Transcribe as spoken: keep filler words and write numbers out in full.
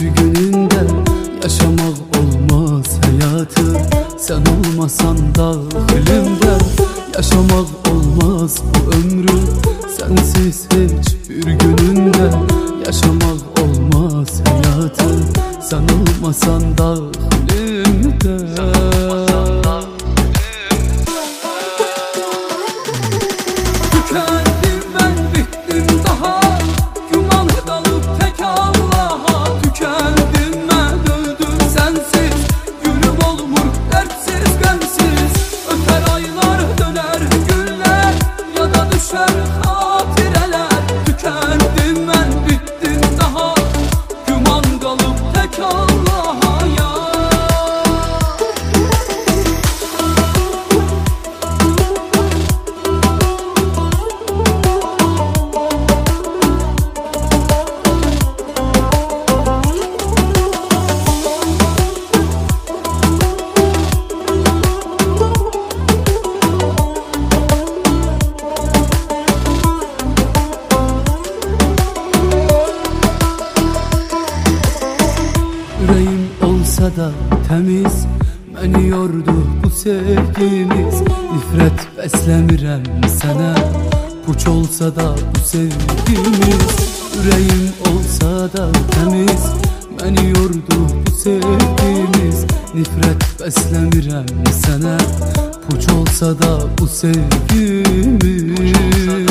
gününde yaşamak olmaz hayatı. Sen olmasan dahilimde yaşamak olmaz bu ömrü. Sensiz hiçbir gününde yaşamak olmaz hayatı. Sen olmasan dahilimde. Tükendim ben, bittim daha, güman kalıp tek Allah'a. Tükendim ben, öldüm sensiz, gülüm olmur dertsiz gamsiz. Öter aylar, döner günler, ya da düşer hatireler. Tükendim ben, bittim daha, güman kalıp tek Allah'a ya. Yüreğim olsa da temiz, beni yordu bu sevgimiz. Nifret beslemirem sana, puç olsa da bu sevgimiz. Yüreğim olsa da temiz, beni yordu bu sevgimiz. Nifret beslemirem sana, puç olsa da bu sevgimiz.